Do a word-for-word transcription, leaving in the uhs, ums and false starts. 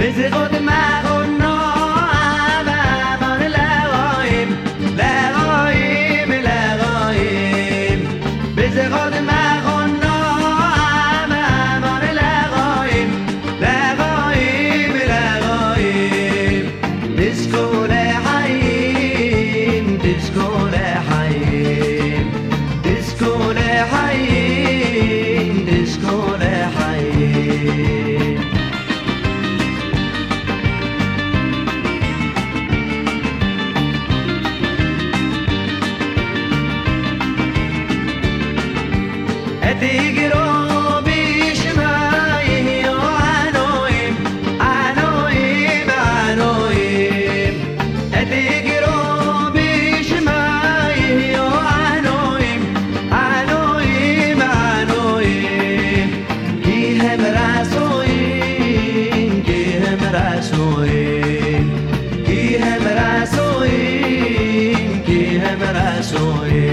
بزی خود مخونا عبمان لغایم لغایم لغایم بزی خود مخونا عبمان لغایم لغایم لغایم دیسکو لحیم دیسکو لحیم دیسکو لحیم دیسکو لحیم دیگرو بیش مایی و عنویم عنویم عنویم دیگرو بیش مایی و عنویم عنویم عنویم کی هم رسویم کی هم رسویم کی هم رسویم کی هم رسویم